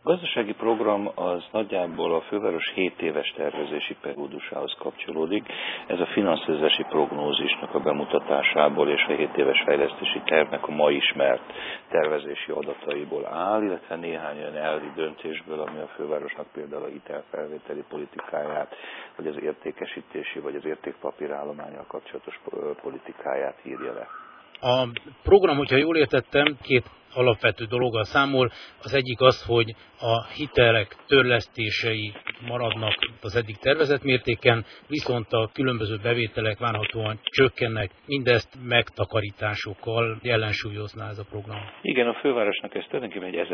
A gazdasági program az nagyjából a főváros 7 éves tervezési periódusához kapcsolódik. Ez a finanszírozási prognózisnak a bemutatásából és a 7 éves fejlesztési tervnek a ma ismert tervezési adataiból áll, illetve néhány olyan elvi döntésből, ami a fővárosnak például a hitelfelvételi politikáját, vagy az értékesítési, vagy az értékpapírállománnyal kapcsolatos politikáját írja le. A program, hogyha jól értettem, 2 alapvető dologgal számol. Az egyik az, hogy a hitelek törlesztései maradnak az eddig tervezett mértéken, viszont a különböző bevételek várhatóan csökkennek, mindezt megtakarításokkal ellensúlyozná ez a program. Igen, a fővárosnak ez tulajdonképpen egy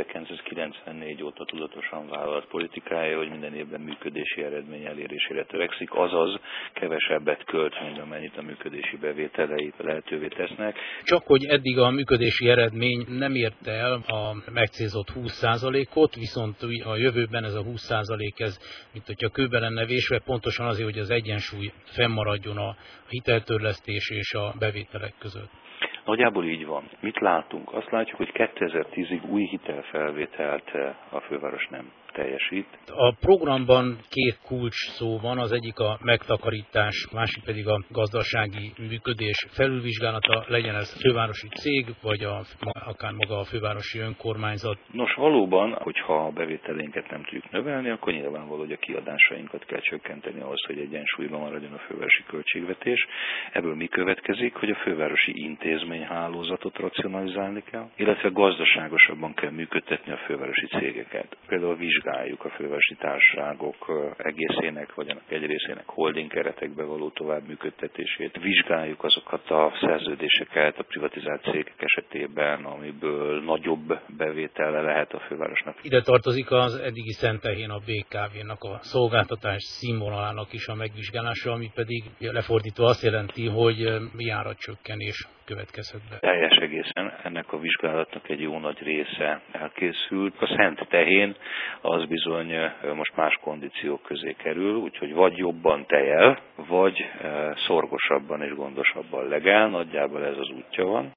1994 óta tudatosan vállalt politikája, hogy minden évben működési eredmény elérésére törekszik, azaz kevesebbet költ, mint amennyit a működési bevételei lehetővé tesznek. Csak hogy eddig a működési eredmény nem érte el a megcélzott 20%-ot, viszont a jövőben ez a 20% ez, mint hogyha kőbe lenne vésve, pontosan azért, hogy az egyensúly fennmaradjon a hiteltörlesztés és a bevételek között. Nagyjából így van. Mit látunk? Azt látjuk, hogy 2010-ig új hitelfelvételt a főváros nem teljesít. A programban 2 kulcs szó van, az egyik a megtakarítás, másik pedig a gazdasági működés felülvizsgálata, legyen ez fővárosi cég, vagy akár maga a fővárosi önkormányzat. Nos, valóban, hogyha a bevételénket nem tudjuk növelni, akkor nyilvánvaló, hogy a kiadásainkat kell csökkenteni ahhoz, hogy egyensúlyban maradjon a fővárosi költségvetés. Ebből mi következik, hogy a fővárosi intézményhálózatot racionalizálni kell, illetve gazdaságosabban kell működtetni a fővárosi cégeket. Például vizsgáljuk a fővárosi társaságok egészének, vagy annak egy részének holding keretekbe való továbbműködtetését. Vizsgáljuk azokat a szerződéseket a privatizált cégek esetében, amiből nagyobb bevétele lehet a fővárosnak. Ide tartozik az eddigi Szentehén a BKV-nak a szolgáltatás színvonalának is a megvizsgálása, ami pedig lefordítva azt jelenti, hogy járatcsökkenés következhet be. Teljes egészen ennek a vizsgálatnak egy jó nagy része elkészült. A Szentehén az bizony most más kondíciók közé kerül, úgyhogy vagy jobban tejel, vagy szorgosabban és gondosabban legel, nagyjából ez az útja van.